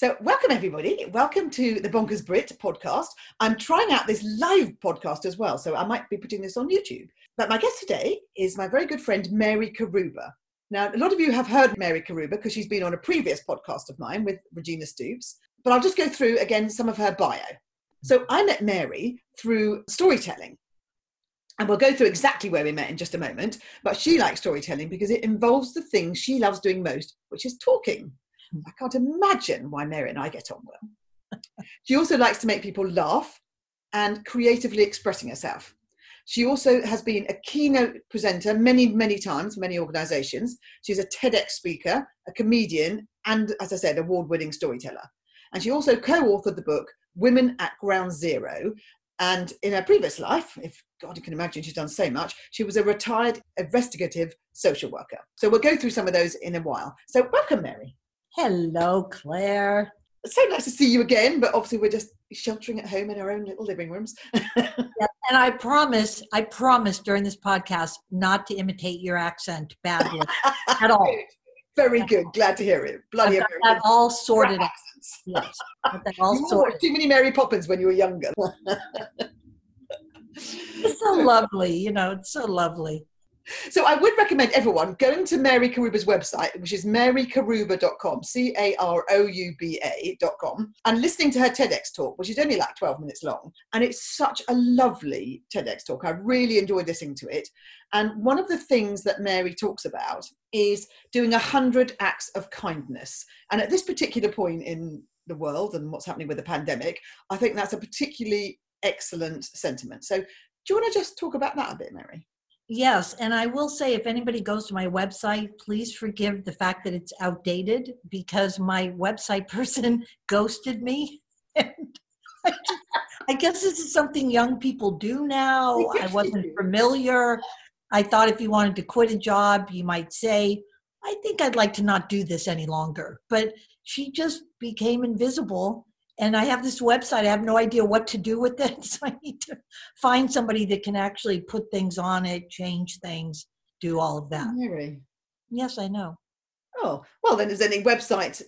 So welcome everybody. Welcome to the Bonkers Brit podcast. I'm trying out this live podcast as well, so I might be putting this on YouTube. But my guest today is my very good friend, Mary Karuba. Now, a lot of you have heard Mary Karuba because she's been on a previous podcast of mine with Regina Stoops, but I'll just go through again some of her bio. So I met Mary through storytelling. And we'll go through exactly where we met in just a moment, but she likes storytelling because it involves the thing she loves doing most, which is talking. I can't imagine why Mary and I get on well. She also likes to make people laugh and creatively expressing herself. She also has been a keynote presenter many, many times, many organizations. She's a TEDx speaker, a comedian, and, as I said, award-winning storyteller. And she also co-authored the book, Women at Ground Zero. And in her previous life, if God, you can imagine she's done so much, she was a retired investigative social worker. So we'll go through some of those in a while. So welcome, Mary. Hello, Claire. It's so nice to see you again, but obviously we're just sheltering at home in our own little living rooms. Yeah, and I promise during this podcast not to imitate your accent badly at all. Good. Very good. Glad to hear it. Bloody I've got that all sorted out. Yes. You watched too many Mary Poppins when you were younger. It's so lovely, it's so lovely. So I would recommend everyone going to Mary Karuba's website, which is marykaruba.com, CAROUBA.com, and listening to her TEDx talk, which is only like 12 minutes long. And it's such a lovely TEDx talk. I really enjoyed listening to it. And one of the things that Mary talks about is doing 100 acts of kindness. And at this particular point in the world and what's happening with the pandemic, I think that's a particularly excellent sentiment. So do you want to just talk about that a bit, Mary? Yes, and I will say if anybody goes to my website, please forgive the fact that it's outdated because my website person ghosted me. And I guess this is something young people do now. I wasn't familiar. I thought if you wanted to quit a job, you might say, I think I'd like to not do this any longer. But she just became invisible. And I have this website. I have no idea what to do with it. So I need to find somebody that can actually put things on it, change things, do all of that. Mary. Yes, I know. Oh, well, then there's any website,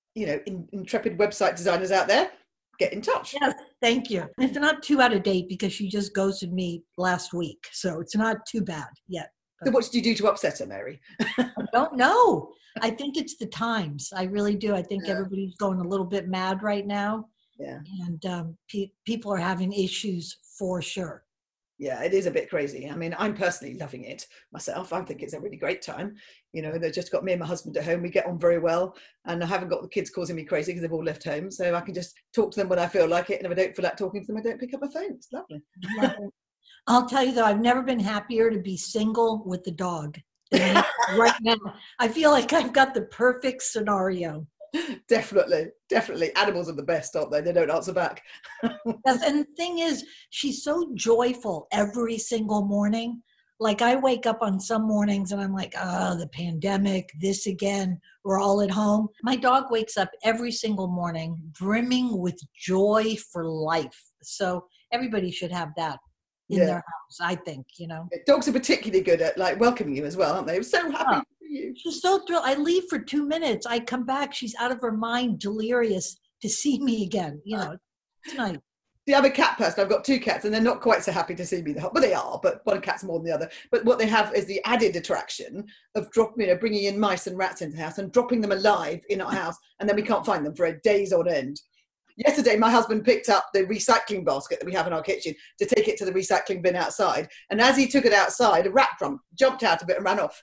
intrepid website designers out there, get in touch. Yes, thank you. It's not too out of date because she just ghosted me last week. So it's not too bad yet. So what did you do to upset her, Mary? I don't know. I think it's the times. I really do. I think everybody's going a little bit mad right now. Yeah. And people are having issues for sure. Yeah, it is a bit crazy. I mean, I'm personally loving it myself. I think it's a really great time. They've just got me and my husband at home. We get on very well. And I haven't got the kids causing me crazy because they've all left home. So I can just talk to them when I feel like it. And if I don't feel like talking to them, I don't pick up my phone. It's lovely. I'll tell you though, I've never been happier to be single with the dog than right now. I feel like I've got the perfect scenario. Definitely. Animals are the best, aren't they? They don't answer back. Yes, and the thing is, she's so joyful every single morning. Like I wake up on some mornings and I'm like, the pandemic, this again, we're all at home. My dog wakes up every single morning brimming with joy for life. So everybody should have that in their house, I think, Dogs are particularly good at welcoming you as well, aren't they? I'm so happy for you. She's so thrilled. I leave for 2 minutes. I come back. She's out of her mind, delirious to see me again. It's nice. The other cat person, I've got 2 cats and they're not quite so happy to see me. Well, they are, but one cat's more than the other. But what they have is the added attraction of bringing in mice and rats into the house and dropping them alive in our house. And then we can't find them for days on end. Yesterday, my husband picked up the recycling basket that we have in our kitchen to take it to the recycling bin outside. And as he took it outside, a rat jumped out of it and ran off.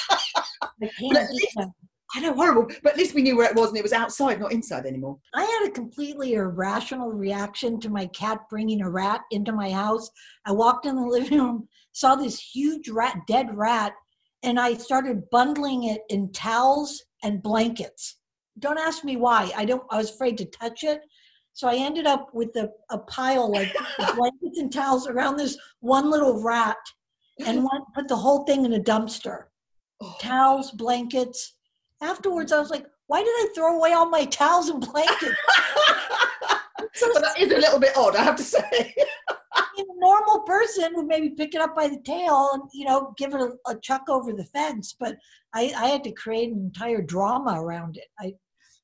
I know, horrible. But at least we knew where it was and it was outside, not inside anymore. I had a completely irrational reaction to my cat bringing a rat into my house. I walked in the living room, saw this huge dead rat, and I started bundling it in towels and blankets. Don't ask me why. I was afraid to touch it. So I ended up with a pile of blankets and towels around this one little rat and put the whole thing in a dumpster. Towels, blankets. Afterwards, I was like, why did I throw away all my towels and blankets? But that is a little bit odd, I have to say. A normal person would maybe pick it up by the tail and, give it a chuck over the fence. But I had to create an entire drama around it.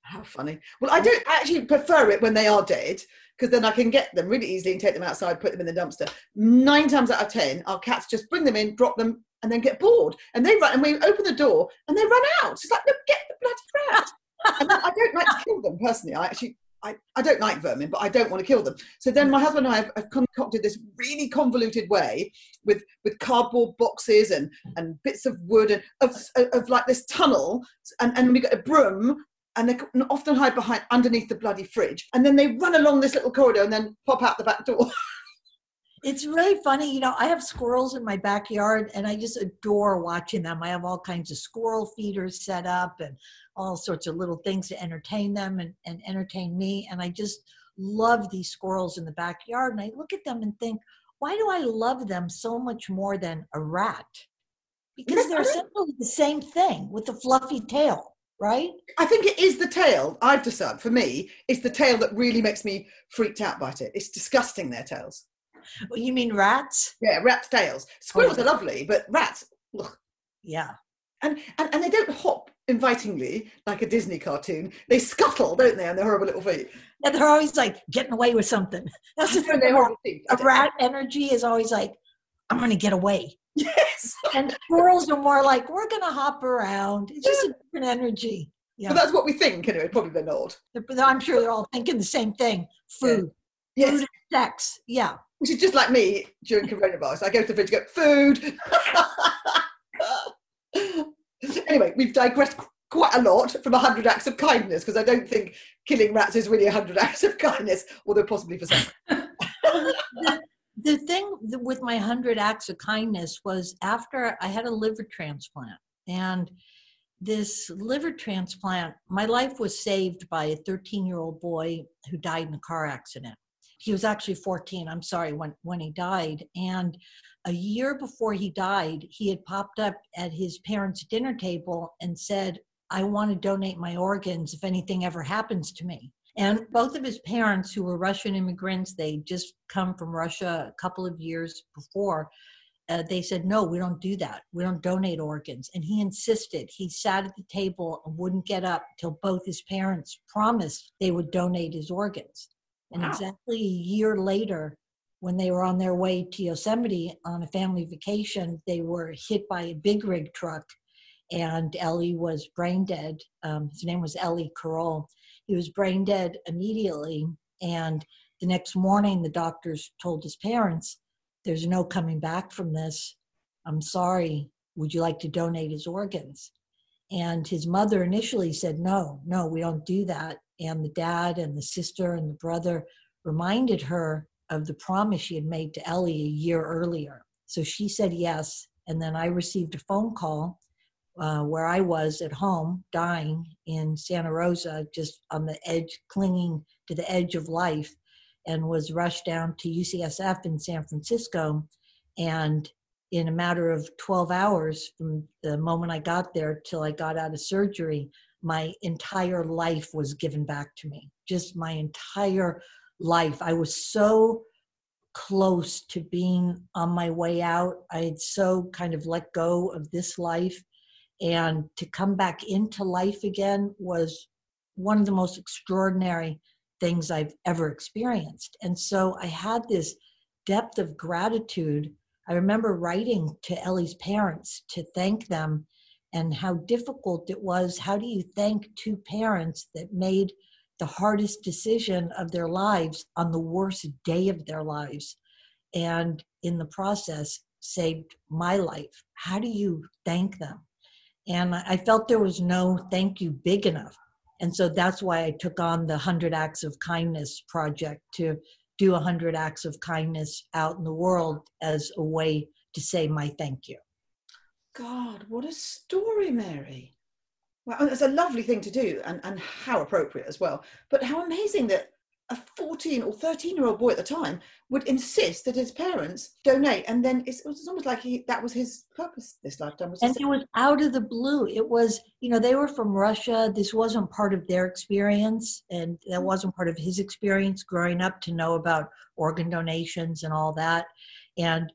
How funny. Well, I don't actually prefer it when they are dead, because then I can get them really easily and take them outside, put them in the dumpster. 9 times out of 10, our cats just bring them in, drop them, and then get bored. And they run, and we open the door, and they run out. It's like, no, get the bloody rat. And I don't like to kill them personally. I don't like vermin, but I don't want to kill them. So then my husband and I have concocted this really convoluted way with cardboard boxes and bits of wood and of like this tunnel, and we got a broom, and they often hide underneath the bloody fridge, and then they run along this little corridor and then pop out the back door. It's really funny. I have squirrels in my backyard, and I just adore watching them. I have all kinds of squirrel feeders set up and all sorts of little things to entertain them and entertain me. And I just love these squirrels in the backyard. And I look at them and think, why do I love them so much more than a rat? Because they're essentially the same thing with a fluffy tail, right? I think it is the tail. I've decided, for me, it's the tail that really makes me freaked out by it. It's disgusting, their tails. Well, you mean rats? Yeah, rats' tails. Squirrels are lovely, but rats, ugh. Yeah. And they don't hop invitingly like a Disney cartoon. They scuttle, don't they, on their horrible little feet? Yeah, they're always like getting away with something. That's the thing. A rat energy is always like, I'm going to get away. Yes. And squirrels are more like, we're going to hop around. It's just a different energy. Yeah. But that's what we think, anyway. Probably they're not. I'm sure they're all thinking the same thing. Food. Yeah. Yes. Food and sex. Yeah. Which is just like me during coronavirus. I go to the fridge and go, food. Anyway, we've digressed quite a lot from 100 acts of kindness, because I don't think killing rats is really 100 acts of kindness, although possibly for some. The thing with my 100 acts of kindness was after I had a liver transplant. And this liver transplant, my life was saved by a 13-year-old boy who died in a car accident. He was actually 14, I'm sorry, when he died. And a year before he died, he had popped up at his parents' dinner table and said, I want to donate my organs if anything ever happens to me. And both of his parents, who were Russian immigrants, they'd just come from Russia a couple of years before, they said, no, we don't do that. We don't donate organs. And he insisted. He sat at the table and wouldn't get up till both his parents promised they would donate his organs. And exactly a year later, when they were on their way to Yosemite on a family vacation, they were hit by a big rig truck, and Ellie was brain dead. His name was Ellie Carroll. He was brain dead immediately. And the next morning, the doctors told his parents, there's no coming back from this. I'm sorry. Would you like to donate his organs? And his mother initially said, no, we don't do that. And the dad and the sister and the brother reminded her of the promise she had made to Ellie a year earlier. So she said yes. And then I received a phone call where I was at home dying in Santa Rosa, just on the edge, clinging to the edge of life, and was rushed down to UCSF in San Francisco. And in a matter of 12 hours from the moment I got there till I got out of surgery, my entire life was given back to me. Just my entire life. I was so close to being on my way out. I had so kind of let go of this life. And to come back into life again was one of the most extraordinary things I've ever experienced. And so I had this depth of gratitude. I remember writing to Ellie's parents to thank them, and how difficult it was. How do you thank two parents that made the hardest decision of their lives on the worst day of their lives, and in the process saved my life? How do you thank them? And I felt there was no thank you big enough. And so that's why I took on the 100 Acts of Kindness project, to do 100 acts of kindness out in the world as a way to say my thank you. God, what a story, Mary. Well, it's a lovely thing to do, and how appropriate as well. But how amazing that a 14 or 13-year-old boy at the time would insist that his parents donate, and then it was almost like that was his purpose this lifetime. And it was out of the blue. It was, they were from Russia. This wasn't part of their experience, and that wasn't part of his experience growing up to know about organ donations and all that. And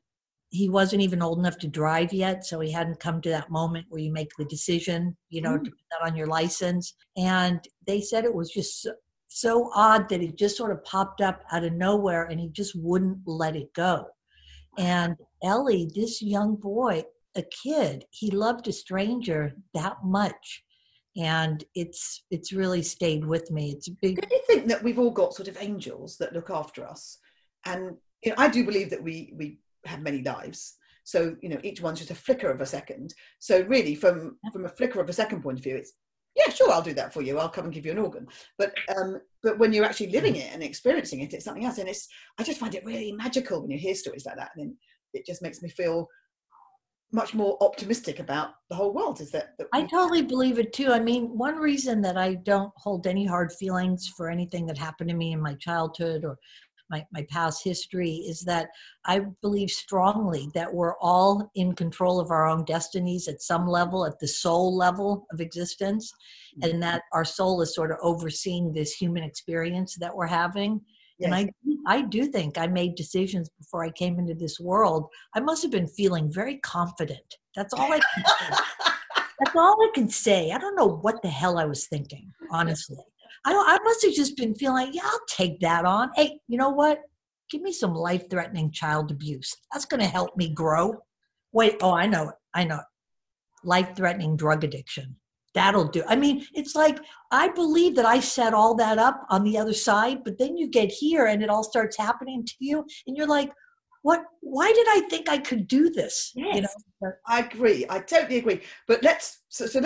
he wasn't even old enough to drive yet, so he hadn't come to that moment where you make the decision, to put that on your license. And they said it was just so odd that it just sort of popped up out of nowhere, and he just wouldn't let it go. And Ellie, this young boy, a kid, he loved a stranger that much. And it's really stayed with me. It's a big. Do you think that we've all got sort of angels that look after us? And I do believe that we have many lives. So each one's just a flicker of a second. So really, from a flicker of a second point of view, it's yeah, sure, I'll do that for you. I'll come and give you an organ. But when you're actually living it and experiencing it, it's something else. And I just find it really magical when you hear stories like that. And it just makes me feel much more optimistic about the whole world. Is that I totally believe it too. I mean, one reason that I don't hold any hard feelings for anything that happened to me in my childhood or my past history is that I believe strongly that we're all in control of our own destinies at some level, at the soul level of existence, and that our soul is sort of overseeing this human experience that we're having. Yes. And I do think I made decisions before I came into this world. I must have been feeling very confident. That's all I can say. That's all I can say. I don't know what the hell I was thinking, honestly. I must have just been feeling like, yeah, I'll take that on. Hey, you know what? Give me some life-threatening child abuse. That's going to help me grow. Wait, I know it. Life-threatening drug addiction. That'll do. I mean, it's like, I believe that I set all that up on the other side, but then you get here and it all starts happening to you. And you're like, what? Why did I think I could do this? Yes, I agree. I totally agree. But let's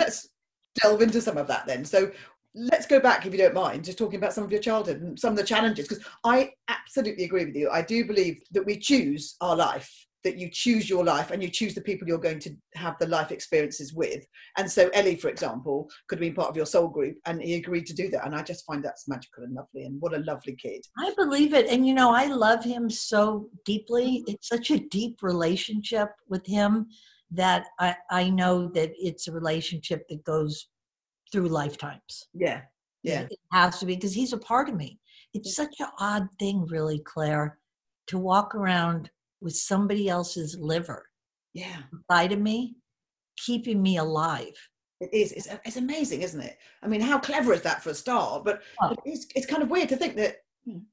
delve into some of that then. So let's go back, if you don't mind, just talking about some of your childhood and some of the challenges, because I absolutely agree with you. I do believe that we choose our life, that you choose your life and you choose the people you're going to have the life experiences with. And so Ellie, for example, could have been part of your soul group, and he agreed to do that. And I just find that's magical and lovely, and what a lovely kid. I believe it. And, I love him so deeply. It's such a deep relationship with him that I know that it's a relationship that goes through lifetimes. Yeah. It has to be, because he's a part of me. It's such an odd thing, really, Claire, to walk around with somebody else's liver inside of me, keeping me alive. It is. It's amazing, isn't it? I mean, how clever is that for a start? But it's kind of weird to think that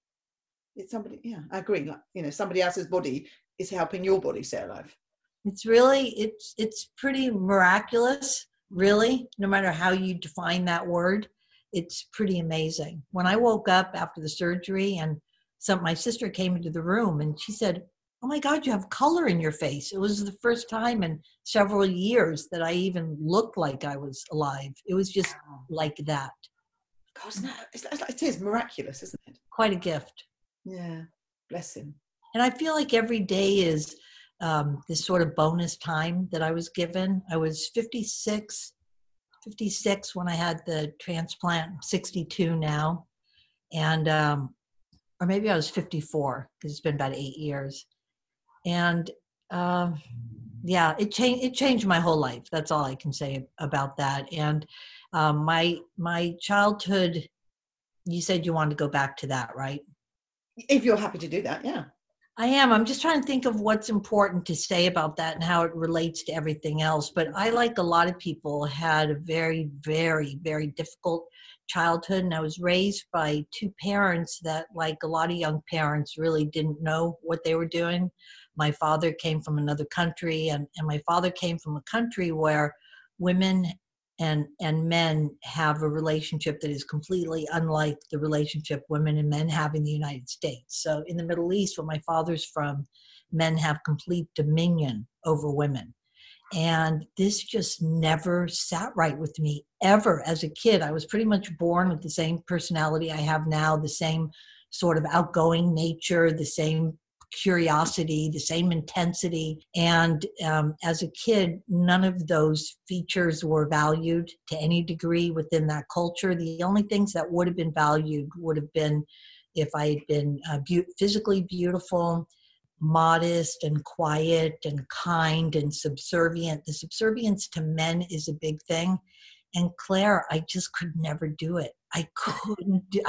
it's somebody. Yeah, I agree. Like, somebody else's body is helping your body stay alive. It's really, it's pretty miraculous, really, no matter how you define that word. It's pretty amazing. When I woke up after the surgery, and my sister came into the room and she said, "Oh my God, you have color in your face." It was the first time in several years that I even looked like I was alive. It was just like that. God, it is miraculous, isn't it? Quite a gift. Yeah, bless him. And I feel like every day is this sort of bonus time that I was given. I was 56 when I had the transplant. I'm 62 now. And, or maybe I was 54, because it's been about 8 years. And it changed my whole life. That's all I can say about that. And my childhood, you said you wanted to go back to that, right? If you're happy to do that, yeah. I am. I'm just trying to think of what's important to say about that and how it relates to everything else. But I, like a lot of people, had a very, very, very difficult childhood. And I was raised by two parents that, like a lot of young parents, really didn't know what they were doing. My father came from another country, and my father came from a country where women and men have a relationship that is completely unlike the relationship women and men have in the United States. So in the Middle East, where my father's from, men have complete dominion over women. And this just never sat right with me, ever. As a kid, I was pretty much born with the same personality I have now, the same sort of outgoing nature, the same curiosity, the same intensity. And as a kid, none of those features were valued to any degree within that culture. The only things that would have been valued would have been if I had been physically beautiful, modest and quiet and kind and subservient. The subservience to men is a big thing. And Claire, I just could never do it. I couldn't do.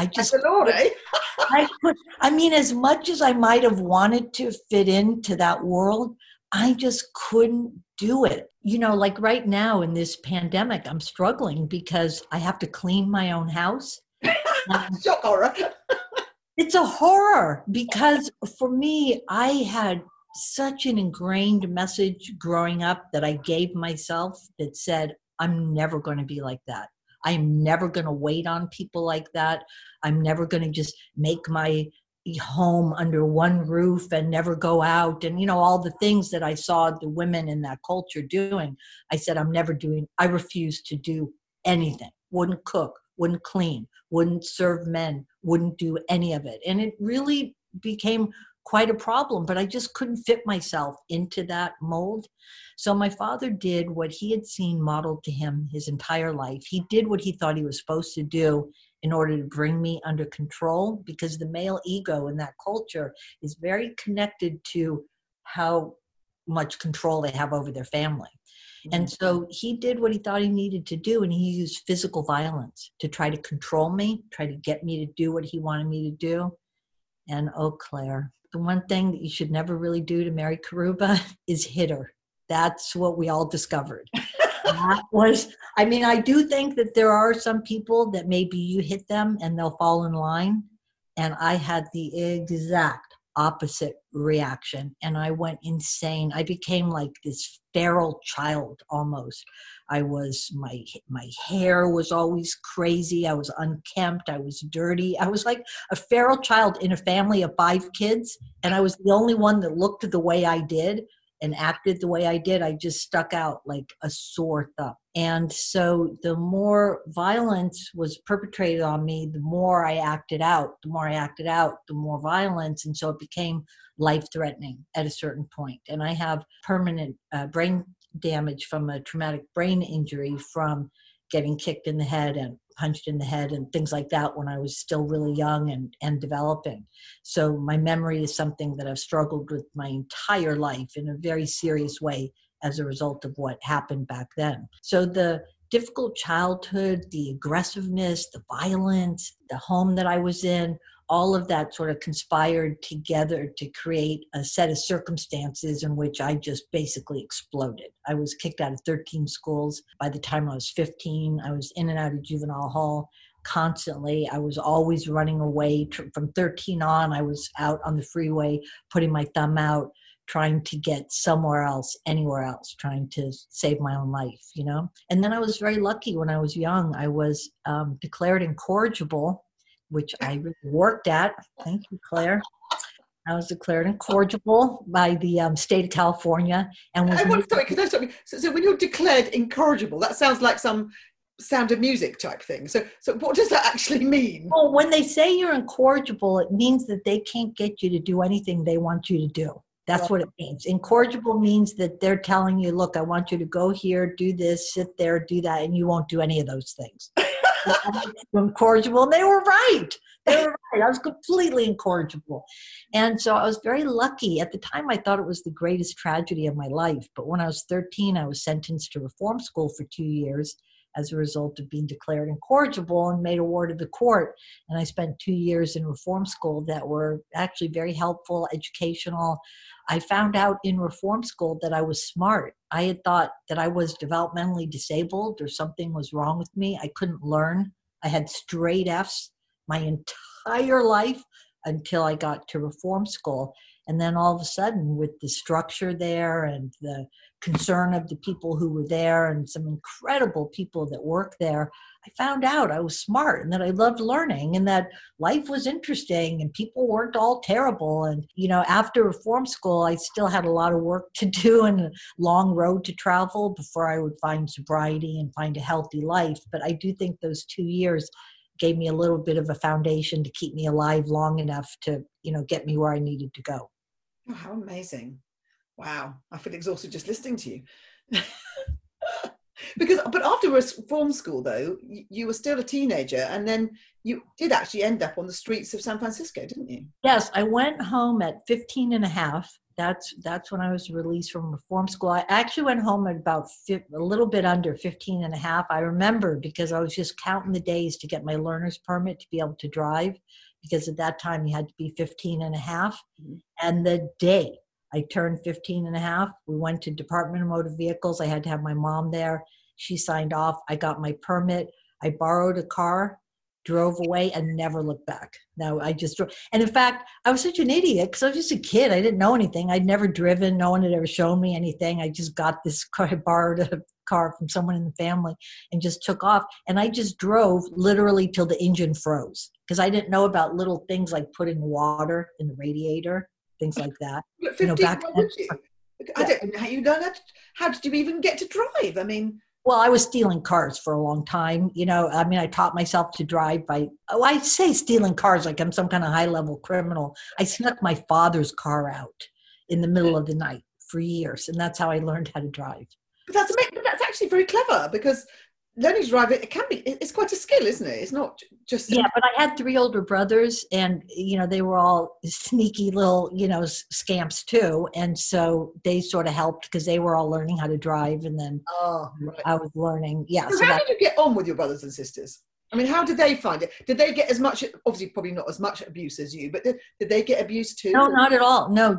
I mean, as much as I might have wanted to fit into that world, I just couldn't do it. You know, like right now in this pandemic, I'm struggling because I have to clean my own house. Shock horror. It's a horror because for me, I had such an ingrained message growing up that I gave myself that said, I'm never going to be like that. I'm never going to wait on people like that. I'm never going to just make my home under one roof and never go out. And, you know, all the things that I saw the women in that culture doing, I said, I refuse to do anything. Wouldn't cook, wouldn't clean, wouldn't serve men, wouldn't do any of it. And it really became quite a problem, but I just couldn't fit myself into that mold. So my father did what he had seen modeled to him his entire life. He did what he thought he was supposed to do in order to bring me under control, because the male ego in that culture is very connected to how much control they have over their family. And so he did what he thought he needed to do, and he used physical violence to try to control me, try to get me to do what he wanted me to do. And oh, Claire, the one thing that you should never really do to Mary Karuba is hit her. That's what we all discovered. That was, I mean, I do think that there are some people that maybe you hit them and they'll fall in line. And I had the exact opposite reaction, and I went insane. I became like this feral child almost. My hair was always crazy. I was unkempt. I was dirty. I was like a feral child in a family of 5 kids, and I was the only one that looked the way I did and acted the way I did. I just stuck out like a sore thumb. And so the more violence was perpetrated on me, the more I acted out. The more I acted out, the more violence. And so it became life-threatening at a certain point. And I have permanent brain damage from a traumatic brain injury from getting kicked in the head and punched in the head and things like that when I was still really young and developing. So my memory is something that I've struggled with my entire life in a very serious way as a result of what happened back then. So the difficult childhood, the aggressiveness, the violence, the home that I was in, all of that sort of conspired together to create a set of circumstances in which I just basically exploded. I was kicked out of 13 schools. By the time I was 15, I was in and out of juvenile hall constantly. I was always running away. From 13 on, I was out on the freeway, putting my thumb out, trying to get somewhere else, anywhere else, trying to save my own life, you know? And then I was very lucky when I was young. I was declared incorrigible, which I really worked at. Thank you, Claire. I was declared incorrigible by the state of California. And was So when you're declared incorrigible, that sounds like some Sound of Music type thing. So what does that actually mean? Well, when they say you're incorrigible, it means that they can't get you to do anything they want you to do. That's what it means. Incorrigible means that they're telling you, look, I want you to go here, do this, sit there, do that, and you won't do any of those things. Incorrigible, and they were right. They were right. I was completely incorrigible. And so I was very lucky. At the time, I thought it was the greatest tragedy of my life. But when I was 13, I was sentenced to reform school for 2 years as a result of being declared incorrigible and made a ward of the court. And I spent 2 years in reform school that were actually very helpful, educational. I found out in reform school that I was smart. I had thought that I was developmentally disabled or something was wrong with me. I couldn't learn. I had straight Fs my entire life until I got to reform school. And then all of a sudden, with the structure there and the concern of the people who were there and some incredible people that work there, I found out I was smart and that I loved learning and that life was interesting and people weren't all terrible. And, you know, after reform school, I still had a lot of work to do and a long road to travel before I would find sobriety and find a healthy life. But I do think those 2 years gave me a little bit of a foundation to keep me alive long enough to, you know, get me where I needed to go. Oh, how amazing. Wow. I feel exhausted just listening to you. But after reform school, though, you were still a teenager, and then you did actually end up on the streets of San Francisco, didn't you? Yes, I went home at 15 and a half. That's when I was released from reform school. I actually went home at about a little bit under 15 and a half. I remember because I was just counting the days to get my learner's permit to be able to drive, because at that time you had to be 15 and a half. Mm-hmm. And the day I turned 15 and a half. We went to Department of Motor Vehicles. I had to have my mom there. She signed off. I got my permit. I borrowed a car, drove away, and never looked back. No, I just drove. And in fact, I was such an idiot because I was just a kid. I didn't know anything. I'd never driven. No one had ever shown me anything. I just got this car. I borrowed a car from someone in the family and just took off. And I just drove literally till the engine froze because I didn't know about little things like putting water in the radiator, things like that. But 15, Back why then. would you? I don't know how you learned that. How did you even get to drive? I mean, Well, I was stealing cars for a long time. I taught myself to drive I say stealing cars like I'm some kind of high level criminal. I snuck my father's car out in the middle of the night for years. And that's how I learned how to drive. but that's actually very clever because learning to drive, it's quite a skill, isn't it? It's not just. Yeah, but I had 3 older brothers and, they were all sneaky little, scamps too. And so they sort of helped because they were all learning how to drive. And then Right. I was learning. Yeah. So how did you get on with your brothers and sisters? I mean, how did they find it? Did they get as much, obviously probably not as much abuse as you, but did they get abuse too? No, not at all. No,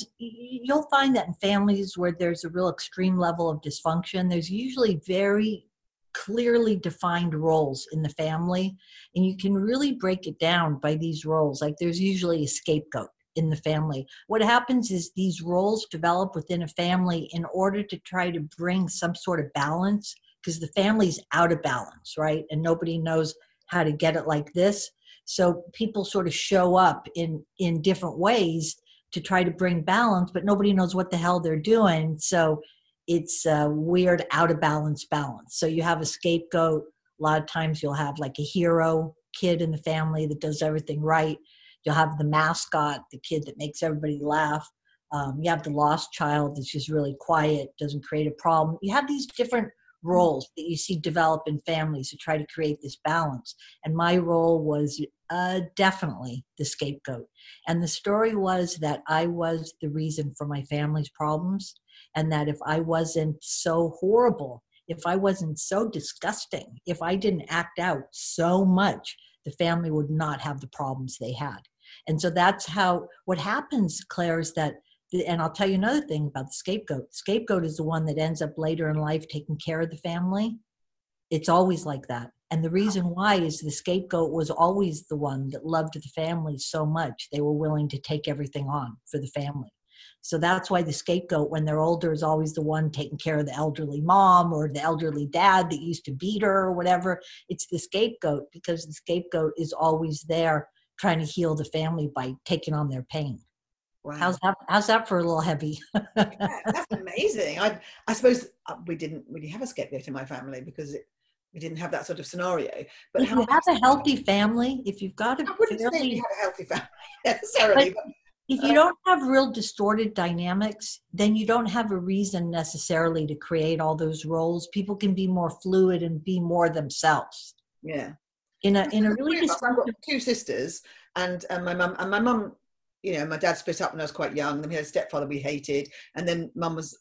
you'll find that in families where there's a real extreme level of dysfunction, there's usually very clearly defined roles in the family. And you can really break it down by these roles. Like there's usually a scapegoat in the family. What happens is these roles develop within a family in order to try to bring some sort of balance because the family's out of balance, right? And nobody knows how to get it like this. So people sort of show up in different ways to try to bring balance, but nobody knows what the hell they're doing. So it's a weird out of balance. So you have a scapegoat. A lot of times you'll have like a hero kid in the family that does everything right. You'll have the mascot, the kid that makes everybody laugh. You have the lost child that's just really quiet, doesn't create a problem. You have these different roles that you see develop in families to try to create this balance. And my role was definitely the scapegoat. And the story was that I was the reason for my family's problems. And that if I wasn't so horrible, if I wasn't so disgusting, if I didn't act out so much, the family would not have the problems they had. And so that's what happens, Claire, is that, and I'll tell you another thing about the scapegoat. Scapegoat is the one that ends up later in life taking care of the family. It's always like that. And the reason why is the scapegoat was always the one that loved the family so much, they were willing to take everything on for the family. So that's why the scapegoat, when they're older, is always the one taking care of the elderly mom or the elderly dad that used to beat her or whatever. It's the scapegoat because the scapegoat is always there trying to heal the family by taking on their pain. Wow. How's that for a little heavy? Yeah, that's amazing. I suppose we didn't really have a scapegoat in my family because we didn't have that sort of scenario. But if you have a healthy family, if you've got I wouldn't say we had a healthy family necessarily. But if you don't have real distorted dynamics, then you don't have a reason necessarily to create all those roles. People can be more fluid and be more themselves. Yeah. In a really I've got 2 sisters and my mum, my dad split up when I was quite young. Then we had a stepfather we hated, and then mum was,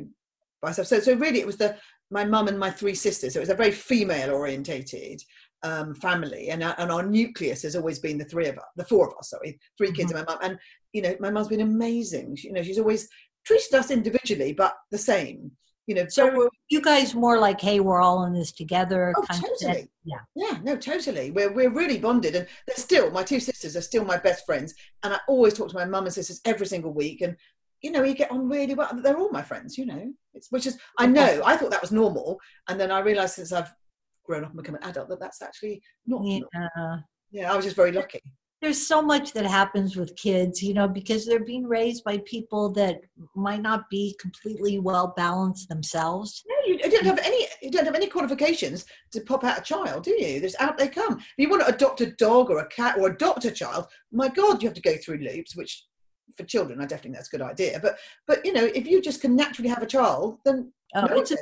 by herself. So really, it was my mum and my 3 sisters. So it was a very female orientated family, and our nucleus has always been the 4 of us. 3 kids and my mum. And my mum's been amazing. She's always treated us individually, but the same. So you guys more like, hey, we're all in this together. Oh, totally. Yeah, no, totally. We're really bonded, and they're still my 2 sisters are still my best friends. And I always talk to my mum and sisters every single week, and we get on really well. They're all my friends, which is I thought that was normal, and then I realised since I've grown up and become an adult that that's actually not normal. Yeah, I was just very lucky. There's so much that happens with kids, because they're being raised by people that might not be completely well balanced themselves. No, you don't have any qualifications to pop out a child, do you? There's out they come. If you want to adopt a dog or a cat or adopt a child, my God, you have to go through loops, which for children, I definitely think that's a good idea. But if you just can naturally have a child, then that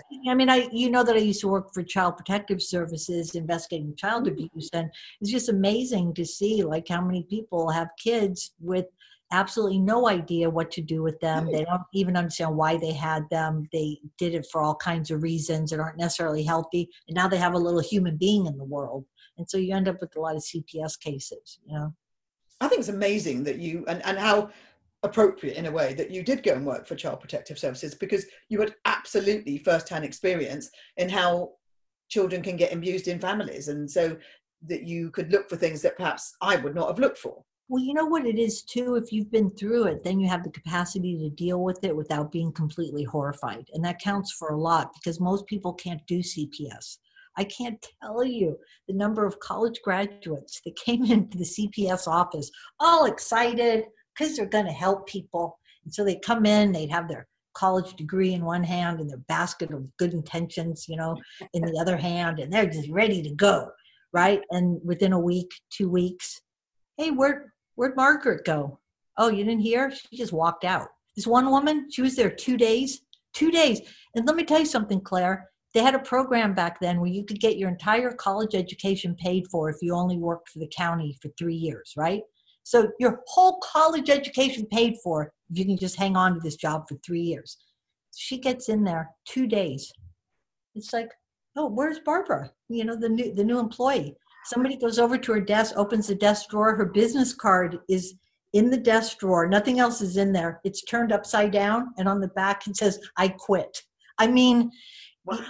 I used to work for Child Protective Services investigating child abuse, and it's just amazing to see like how many people have kids with absolutely no idea what to do with them. They don't even understand why they had them. They did it for all kinds of reasons that aren't necessarily healthy, and now they have a little human being in the world, and so you end up with a lot of CPS cases. I think it's amazing that you and how appropriate in a way that you did go and work for Child Protective Services, because you had absolutely first-hand experience in how children can get abused in families, and so that you could look for things that perhaps I would not have looked for. Well, you know what it is too, if you've been through it, then you have the capacity to deal with it without being completely horrified. And that counts for a lot, because most people can't do CPS. I can't tell you the number of college graduates that came into the CPS office all excited because they're going to help people. And so they come in, they'd have their college degree in one hand and their basket of good intentions, you know, in the other hand, and they're just ready to go, right? And within a week, 2 weeks, hey, where'd Margaret go? Oh, you didn't hear? She just walked out. This one woman, she was there 2 days. 2 days. And let me tell you something, Claire. They had a program back then where you could get your entire college education paid for if you only worked for the county for 3 years, right? So your whole college education paid for if you can just hang on to this job for 3 years. She gets in there 2 days. It's like, oh, where's Barbara? You know, the new employee. Somebody goes over to her desk, opens the desk drawer. Her business card is in the desk drawer. Nothing else is in there. It's turned upside down, and on the back it says, "I quit." I mean, Wow.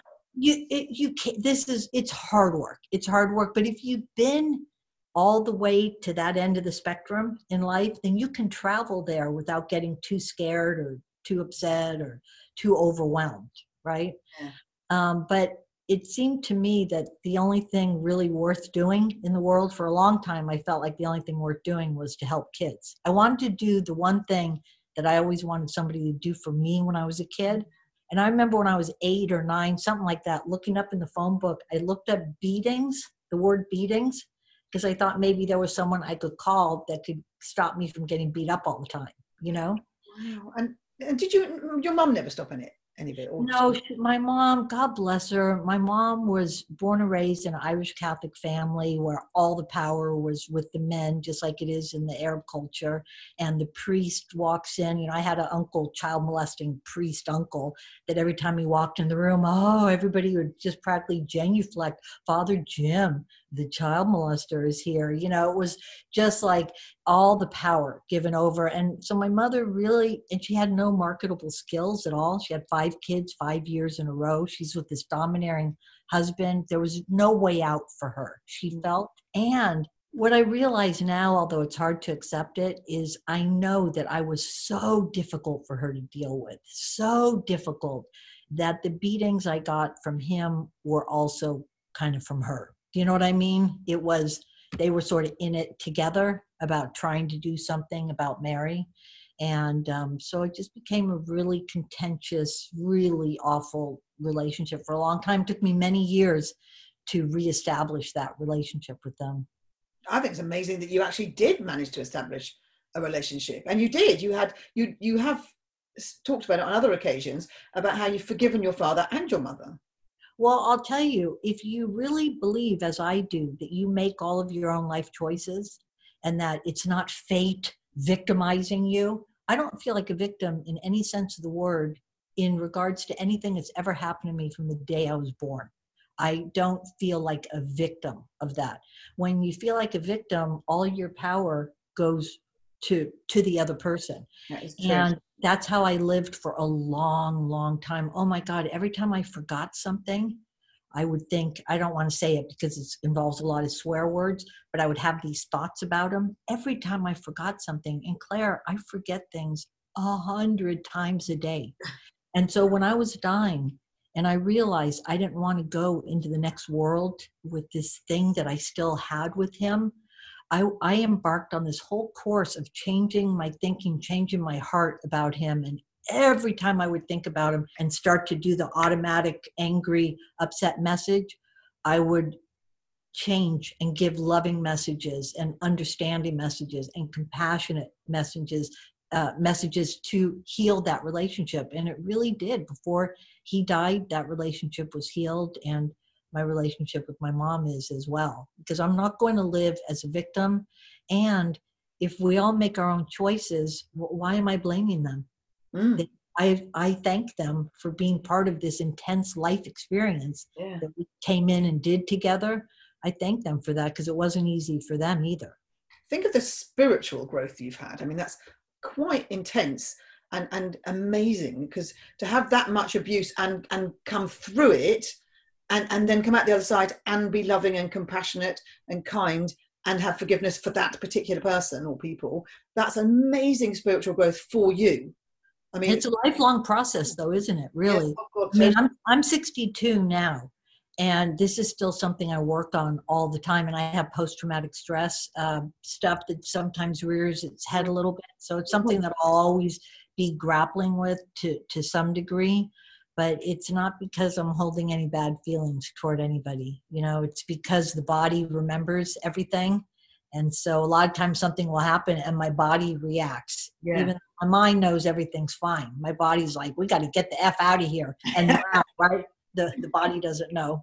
you can't, it's hard work. It's hard work. But if you've been all the way to that end of the spectrum in life, then you can travel there without getting too scared or too upset or too overwhelmed, right? Yeah. But it seemed to me that the only thing really worth doing in the world, for a long time, I felt like the only thing worth doing was to help kids. I wanted to do the one thing that I always wanted somebody to do for me when I was a kid. And I remember when I was 8 or 9, something like that, looking up in the phone book, I looked up beatings, the word beatings, because I thought maybe there was someone I could call that could stop me from getting beat up all the time, you know? Wow. And did your mum never stop any of it? Or No, my mom, God bless her, my mom was born and raised in an Irish Catholic family where all the power was with the men, just like it is in the Arab culture. And the priest walks in. You know, I had an uncle, child molesting priest uncle, that every time he walked in the room, oh, everybody would just practically genuflect. Father Jim, the child molester, is here. You know, it was just like all the power given over. And so my mother really, and she had no marketable skills at all. She had 5 kids, 5 years in a row. She's with this domineering husband. There was no way out for her, she felt. And what I realize now, although it's hard to accept it, is I know that I was so difficult for her to deal with, so difficult, that the beatings I got from him were also kind of from her. Do you know what I mean? It was, they were sort of in it together about trying to do something about Mary. And so it just became a really contentious, really awful relationship for a long time. It took me many years to reestablish that relationship with them. I think it's amazing that you actually did manage to establish a relationship, and you did. You have talked about it on other occasions about how you've forgiven your father and your mother. Well, I'll tell you, if you really believe, as I do, that you make all of your own life choices and that it's not fate victimizing you, I don't feel like a victim in any sense of the word in regards to anything that's ever happened to me from the day I was born. I don't feel like a victim of that. When you feel like a victim, all your power goes to the other person. That is true. And that's how I lived for a long, long time. Oh my God, every time I forgot something, I would think, I don't want to say it because it involves a lot of swear words, but I would have these thoughts about them. Every time I forgot something, and Claire, I forget things 100 times a day. And so when I was dying and I realized I didn't want to go into the next world with this thing that I still had with him, I embarked on this whole course of changing my thinking, changing my heart about him. And every time I would think about him and start to do the automatic, angry, upset message, I would change and give loving messages and understanding messages and compassionate messages, messages to heal that relationship. And it really did. Before he died, that relationship was healed. And my relationship with my mom is as well, because I'm not going to live as a victim. And if we all make our own choices, why am I blaming them? Mm. I thank them for being part of this intense life experience Yeah. that we came in and did together. I thank them for that, because it wasn't easy for them either. Think of the spiritual growth you've had. I mean, that's quite intense and amazing, because to have that much abuse and come through it and then come out the other side and be loving and compassionate and kind and have forgiveness for that particular person or people, that's amazing spiritual growth for you. I mean, it's a lifelong process though, isn't it? Really? Yeah, oh God, I mean, I'm 62 now, and this is still something I work on all the time. And I have post-traumatic stress stuff that sometimes rears its head a little bit. So it's something that I'll always be grappling with to some degree. But it's not because I'm holding any bad feelings toward anybody. You know, it's because the body remembers everything. And so a lot of times something will happen and my body reacts. Yeah. Even my mind knows everything's fine. My body's like, we got to get the F out of here. And now, right? The body doesn't know.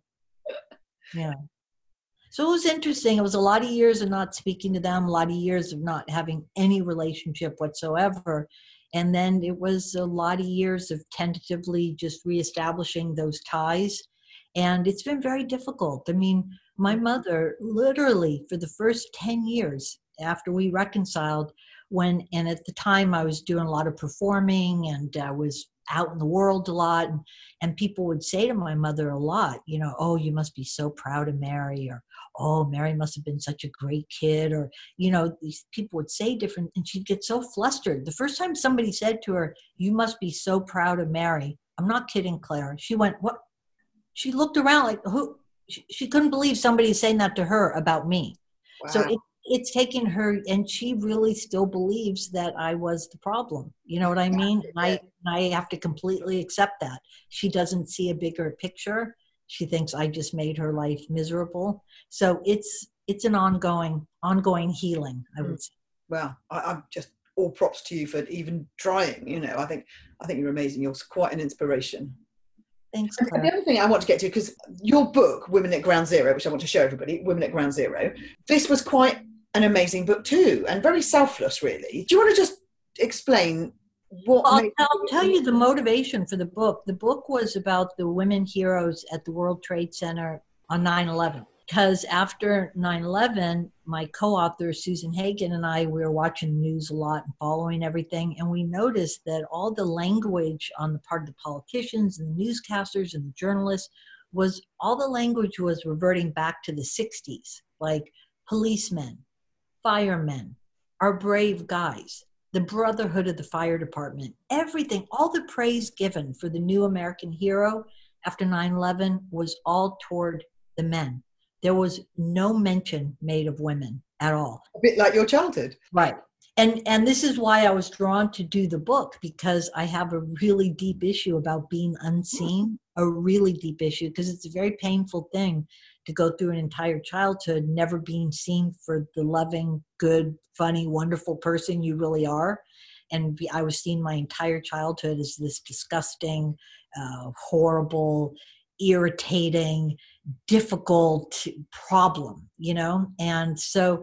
Yeah. So it was interesting. It was a lot of years of not speaking to them, a lot of years of not having any relationship whatsoever. And then it was a lot of years of tentatively just reestablishing those ties. And it's been very difficult. I mean, my mother literally for the first 10 years after we reconciled, and at the time I was doing a lot of performing and I was out in the world a lot. And people would say to my mother a lot, you know, oh, you must be so proud of Mary, or, oh, Mary must have been such a great kid, or, you know, these people would say different, and she'd get so flustered. The first time somebody said to her, you must be so proud of Mary, I'm not kidding, Claire, she went, what? She looked around like, who? She couldn't believe somebody saying that to her about me. wow. So it's taken her, and she really still believes that I was the problem. You know what I mean? And I have to completely accept that. She doesn't see a bigger picture. She thinks I just made her life miserable. So it's an ongoing healing, I would say. Well, I'm just all props to you for even trying. You know, I think you're amazing. You're quite an inspiration. Thanks, Claire. The other thing I want to get to, because your book, Women at Ground Zero, which I want to show everybody, Women at Ground Zero, this was quite an amazing book too, and very selfless, really. Do you want to just explain what? Well, I'll tell you the motivation for the book. The book was about the women heroes at the World Trade Center on 9/11. Because after 9/11, my co-author, Susan Hagen, and I, we were watching the news a lot and following everything. And we noticed that all the language on the part of the politicians and the newscasters and the journalists all the language was reverting back to the 60s, like policemen, firemen, our brave guys, the brotherhood of the fire department, everything, all the praise given for the new American hero after 9/11 was all toward the men. There was no mention made of women at all. A bit like your childhood. Right. And this is why I was drawn to do the book, because I have a really deep issue about being unseen, a really deep issue, because it's a very painful thing to go through an entire childhood never being seen for the loving, good, funny, wonderful person you really are. And I was seen my entire childhood as this disgusting, horrible, irritating, difficult problem, you know? And so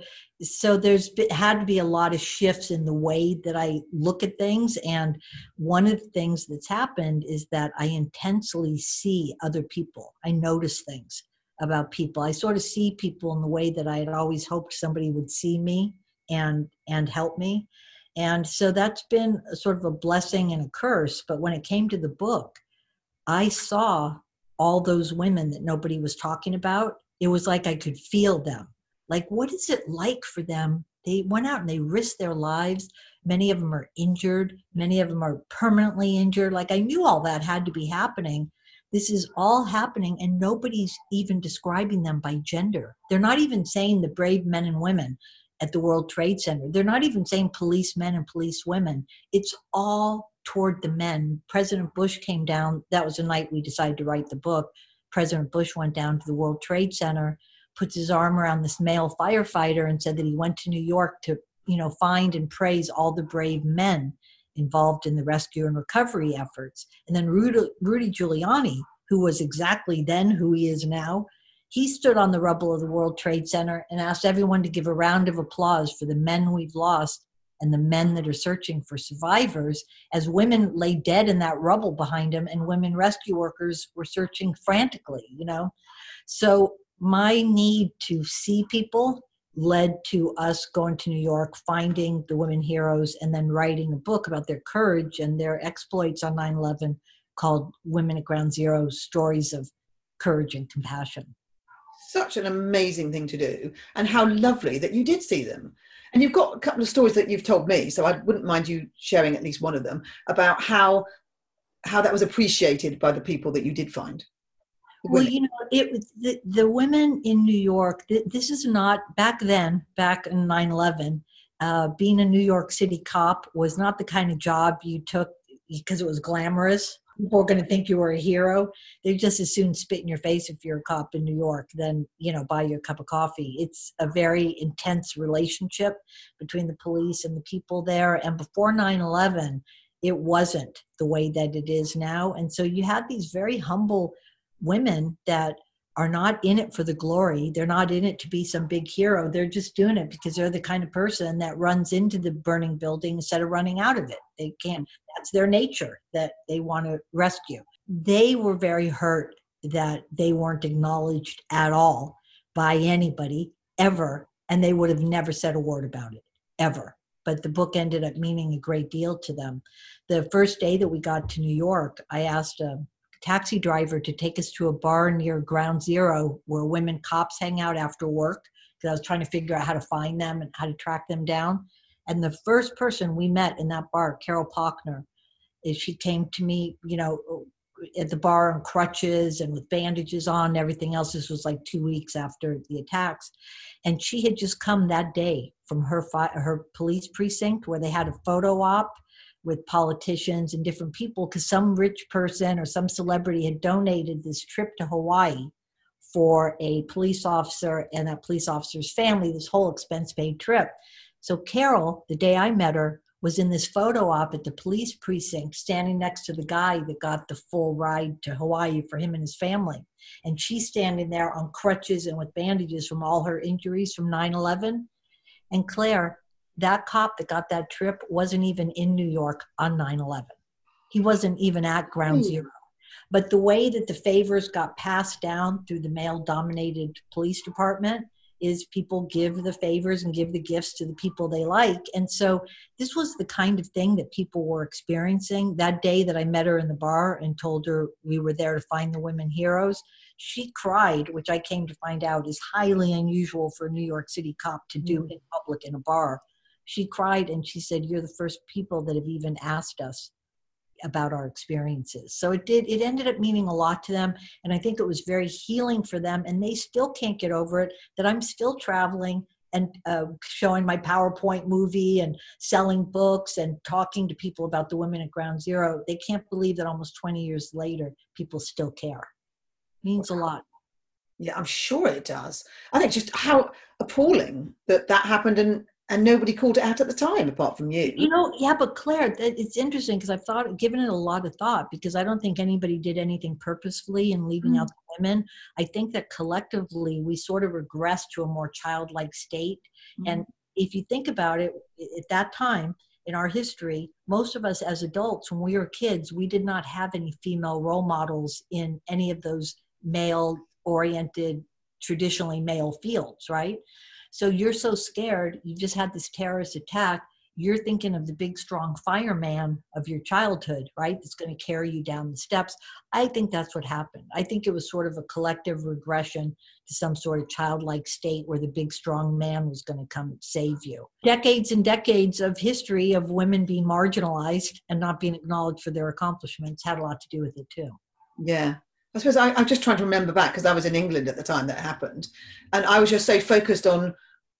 had to be a lot of shifts in the way that I look at things. And one of the things that's happened is that I intensely see other people. I notice things about people. I sort of see people in the way that I had always hoped somebody would see me and help me. And so that's been a sort of a blessing and a curse. But when it came to the book, I saw all those women that nobody was talking about. It was like I could feel them. Like, what is it like for them? They went out and they risked their lives. Many of them are injured. Many of them are permanently injured. Like, I knew all that had to be happening. This is all happening, and nobody's even describing them by gender. They're not even saying the brave men and women at the World Trade Center. They're not even saying policemen and policewomen. It's all toward the men. President Bush came down. That was the night we decided to write the book. President Bush went down to the World Trade Center, puts his arm around this male firefighter and said that he went to New York to, find and praise all the brave men involved in the rescue and recovery efforts. And then Rudy Giuliani, who was exactly then who he is now, he stood on the rubble of the World Trade Center and asked everyone to give a round of applause for the men we've lost and the men that are searching for survivors, as women lay dead in that rubble behind him and women rescue workers were searching frantically, So my need to see people led to us going to New York, finding the women heroes, and then writing a book about their courage and their exploits on 9/11 called Women at Ground Zero, Stories of Courage and Compassion. Such an amazing thing to do, and how lovely that you did see them. And you've got a couple of stories that you've told me, so I wouldn't mind you sharing at least one of them about how that was appreciated by the people that you did find. Well, you know, the women in New York, this is not, back then, back in 9/11, being a New York City cop was not the kind of job you took because it was glamorous. People are going to think you were a hero. They just as soon spit in your face if you're a cop in New York than, buy you a cup of coffee. It's a very intense relationship between the police and the people there. And before 9/11, it wasn't the way that it is now. And so you had these very humble women that are not in it for the glory. They're not in it to be some big hero. They're just doing it because they're the kind of person that runs into the burning building instead of running out of it. They can't, that's their nature, that they want to rescue. They were very hurt that they weren't acknowledged at all by anybody ever. And they would have never said a word about it, ever. But the book ended up meaning a great deal to them. The first day that we got to New York, I asked a taxi driver to take us to a bar near Ground Zero where women cops hang out after work, because I was trying to figure out how to find them and how to track them down. And the first person we met in that bar, Carol Pochner, she came to me, at the bar on crutches and with bandages on and everything else. This was like 2 weeks after the attacks. And she had just come that day from her police precinct where they had a photo op with politicians and different people, because some rich person or some celebrity had donated this trip to Hawaii for a police officer and that police officer's family, this whole expense-paid trip. So Carol, the day I met her, was in this photo op at the police precinct, standing next to the guy that got the full ride to Hawaii for him and his family. And she's standing there on crutches and with bandages from all her injuries from 9/11. And Claire, that cop that got that trip wasn't even in New York on 9/11. He wasn't even at Ground Zero. But the way that the favors got passed down through the male-dominated police department is people give the favors and give the gifts to the people they like. And so this was the kind of thing that people were experiencing. That day that I met her in the bar and told her we were there to find the women heroes, she cried, which I came to find out is highly unusual for a New York City cop to do in public in a bar. She cried and she said, "You're the first people that have even asked us about our experiences." So it ended up meaning a lot to them. And I think it was very healing for them. And they still can't get over it, that I'm still traveling and showing my PowerPoint movie and selling books and talking to people about the women at Ground Zero. They can't believe that almost 20 years later, people still care. It means a lot. Yeah, I'm sure it does. I think just how appalling that happened and nobody called it out at the time apart from you. Yeah, but Claire, it's interesting because I've given it a lot of thought, because I don't think anybody did anything purposefully in leaving out the women. I think that collectively we sort of regressed to a more childlike state. And if you think about it, at that time in our history, most of us as adults, when we were kids, we did not have any female role models in any of those male-oriented, traditionally male fields, right? So you're so scared, you just had this terrorist attack, you're thinking of the big, strong fireman of your childhood, right? That's going to carry you down the steps. I think that's what happened. I think it was sort of a collective regression to some sort of childlike state where the big, strong man was going to come save you. Decades and decades of history of women being marginalized and not being acknowledged for their accomplishments had a lot to do with it too. Yeah. I suppose I'm just trying to remember back, because I was in England at the time that happened, and I was just so focused on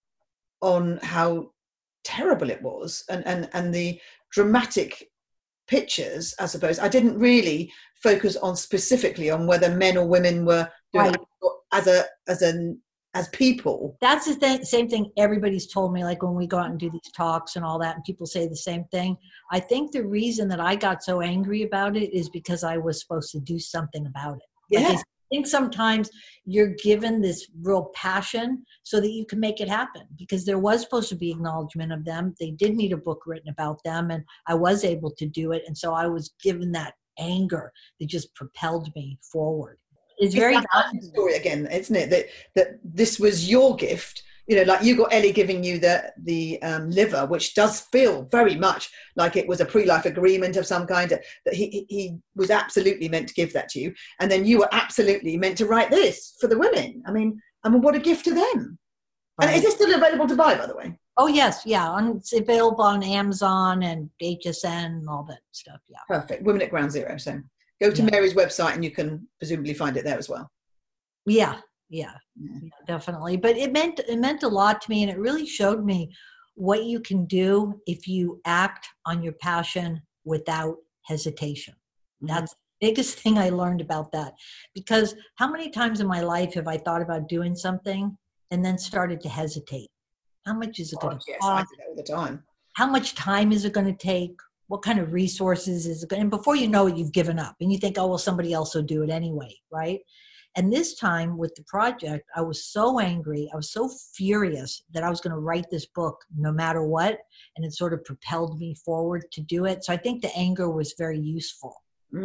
how terrible it was and the dramatic pictures. I suppose I didn't really focus on specifically on whether men or women were doing it as people. That's the same thing everybody's told me, like when we go out and do these talks and all that, and people say the same thing. I think the reason that I got so angry about it is because I was supposed to do something about it. Yeah. Like, I think sometimes you're given this real passion so that you can make it happen, because there was supposed to be acknowledgement of them. They did need a book written about them, and I was able to do it. And so I was given that anger that just propelled me forward. It's very valuable story again, isn't it? That this was your gift. You know, like you got Ellie giving you the liver, which does feel very much like it was a pre-life agreement of some kind, that he was absolutely meant to give that to you. And then you were absolutely meant to write this for the women. I mean, what a gift to them. Right. And is this still available to buy, by the way? Oh, yes. Yeah. It's available on Amazon and HSN and all that stuff. Yeah. Perfect. Women at Ground Zero. So go to Mary's website and you can presumably find it there as well. Yeah, definitely. But it meant a lot to me, and it really showed me what you can do if you act on your passion without hesitation. That's the biggest thing I learned about that. Because how many times in my life have I thought about doing something and then started to hesitate? How much is it going to cost? I do that all the time. How much time is it going to take? What kind of resources is it going to? And before you know it, you've given up. And you think, oh, well, somebody else will do it anyway, right? And this time with the project, I was so angry. I was so furious that I was going to write this book no matter what. And it sort of propelled me forward to do it. So I think the anger was very useful.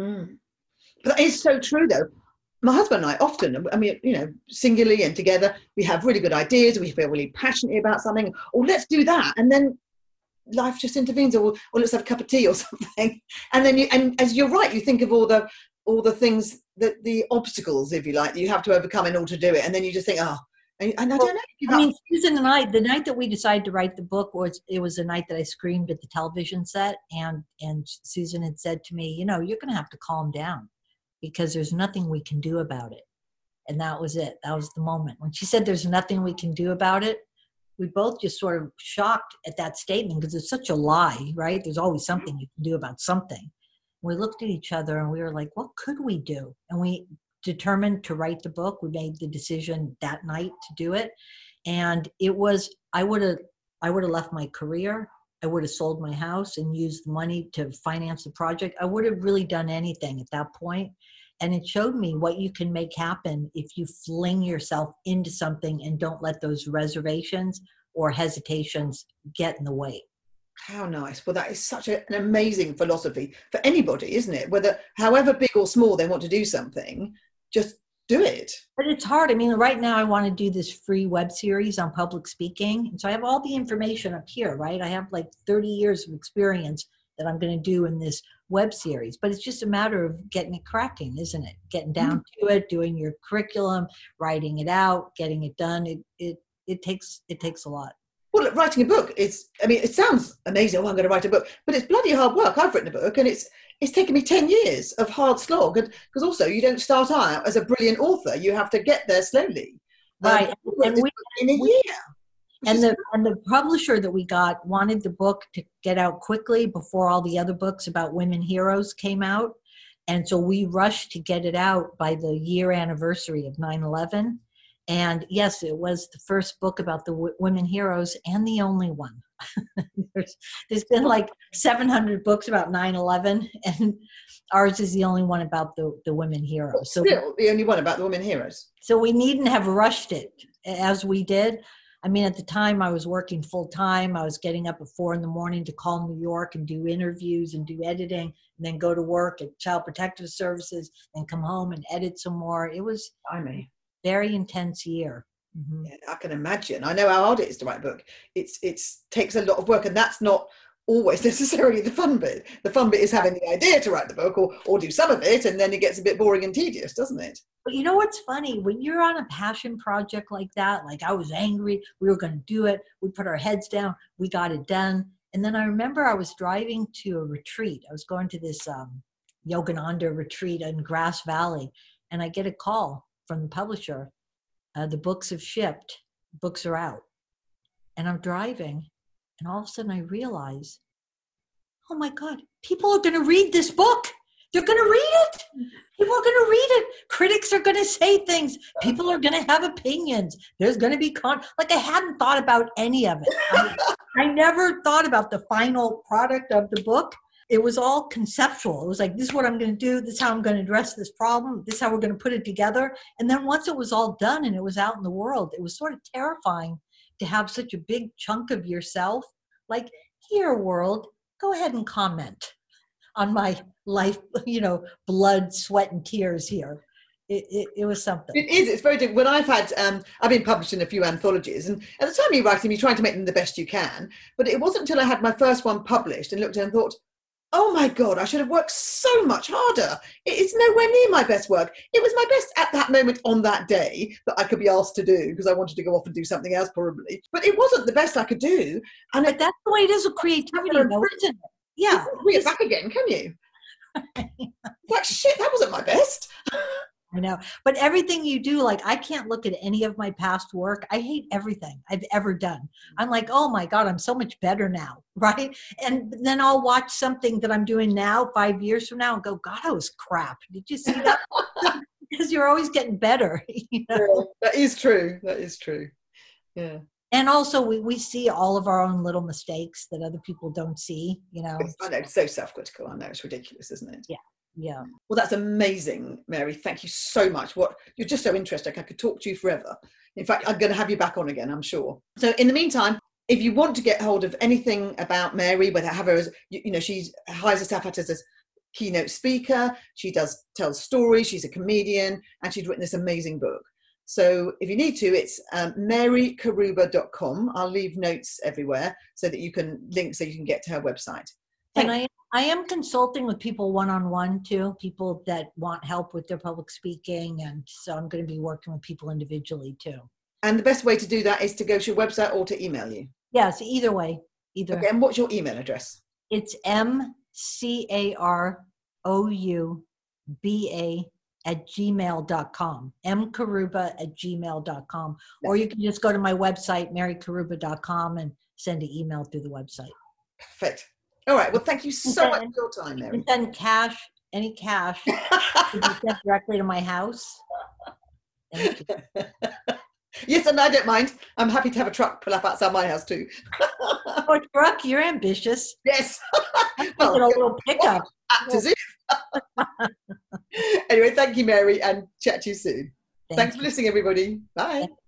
But it's so true, though. My husband and I often, I mean, you know, singly and together, we have really good ideas. We feel really passionate about something. Or let's do that. And then life just intervenes. Or let's have a cup of tea or something. And then and as you're right, you think of all the things, that the obstacles, if you like, that you have to overcome in order to do it. And then you just think, and I don't know. I mean, Susan and I, the night that we decided to write the book was the night that I screamed at the television set. And Susan had said to me, you know, you're going to have to calm down because there's nothing we can do about it. And that was it. That was the moment. When she said there's nothing we can do about it, we both just sort of shocked at that statement because it's such a lie, right? There's always something you can do about something. We looked at each other and we were like, what could we do? And we determined to write the book. We made the decision that night to do it. And it was, I would have left my career. I would have sold my house and used the money to finance the project. I would have really done anything at that point. And it showed me what you can make happen if you fling yourself into something and don't let those reservations or hesitations get in the way. How nice. Well, that is such an amazing philosophy for anybody, isn't it? Whether, however big or small they want to do something, just do it. But it's hard. I mean, right now I want to do this free web series on public speaking. And so I have all the information up here, right? I have like 30 years of experience that I'm going to do in this web series. But it's just a matter of getting it cracking, isn't it? Getting down to it, doing your curriculum, writing it out, getting it done. It takes a lot. Well, look, writing a book it sounds amazing. Oh, I'm going to write a book, but it's bloody hard work. I've written a book and it's taken me 10 years of hard slog. Because also you don't start out as a brilliant author. You have to get there slowly. Right. And in a year. And the publisher that we got wanted the book to get out quickly before all the other books about women heroes came out. And so we rushed to get it out by the year anniversary of 9/11. And yes, it was the first book about the women heroes and the only one. There's been like 700 books about 9/11, and ours is the only one about the women heroes. So still the only one about the women heroes. So we needn't have rushed it as we did. I mean, at the time I was working full time. I was getting up at 4 a.m. to call New York and do interviews and do editing, and then go to work at Child Protective Services and come home and edit some more. It was very intense year. Mm-hmm. Yeah, I can imagine. I know how hard it is to write a book. It takes a lot of work, and that's not always necessarily the fun bit. The fun bit is having the idea to write the book or do some of it, and then it gets a bit boring and tedious, doesn't it? But you know what's funny? When you're on a passion project like that, like I was angry, we were going to do it, we put our heads down, we got it done. And then I remember I was driving to a retreat. I was going to this Yogananda retreat in Grass Valley, and I get a call from the publisher. The books have shipped, books are out. And I'm driving, and all of a sudden I realize, oh my God, people are going to read this book. They're going to read it. People are going to read it. Critics are going to say things. People are going to have opinions. There's going to be like I hadn't thought about any of it. I never thought about the final product of the book. It was all conceptual. It was like, this is what I'm going to do. This is how I'm going to address this problem. This is how we're going to put it together. And then once it was all done and it was out in the world, it was sort of terrifying to have such a big chunk of yourself. Like, here, world, go ahead and comment on my life, blood, sweat, and tears here. it was something. It is. It's very different. When I've been published in a few anthologies, and at the time you're writing, you're trying to make them the best you can. But it wasn't until I had my first one published and looked at it and thought, oh my God, I should have worked so much harder. It's nowhere near my best work. It was my best at that moment on that day that I could be asked to do because I wanted to go off and do something else probably. But it wasn't the best I could do. And but that's the way it is with creativity, though, isn't it? Yeah. You can't bring it back again, can you? Like, shit, that wasn't my best. I know. But everything you do, like, I can't look at any of my past work. I hate everything I've ever done. I'm like, oh my God, I'm so much better now. Right. And then I'll watch something that I'm doing now 5 years from now and go, God, I was crap. Did you see that? Because you're always getting better. You know? Yeah, that is true. That is true. Yeah. And also we see all of our own little mistakes that other people don't see, you know. I know, it's so self-critical. I know, it's ridiculous, isn't it? Yeah. Yeah. Well, that's amazing, Mary. Thank you so much. You're just so interesting. I could talk to you forever. In fact, I'm going to have you back on again, I'm sure. So in the meantime, if you want to get hold of anything about Mary, whether have her as, she hires herself out as a keynote speaker, she tells stories, she's a comedian, and she's written this amazing book. So if you need to, it's marykaruba.com. I'll leave notes everywhere so that you can link so you can get to her website. And I am consulting with people one-on-one too, people that want help with their public speaking. And so I'm going to be working with people individually too. And the best way to do that is to go to your website or to email you? Yes, either way. Either. Okay, and what's your email address? It's mcaruba@gmail.com. mcaruba@gmail.com. Or you can just go to my website, marykaruba.com, and send an email through the website. Perfect. All right. Well, thank you so much for your time, Mary. You can send any cash, you can send directly to my house. Thank you. Yes, and I don't mind. I'm happy to have a truck pull up outside my house too. Oh, a truck? You're ambitious. Yes. Well, a little pickup. Anyway, thank you, Mary, and chat to you soon. Thanks for listening, everybody. Bye.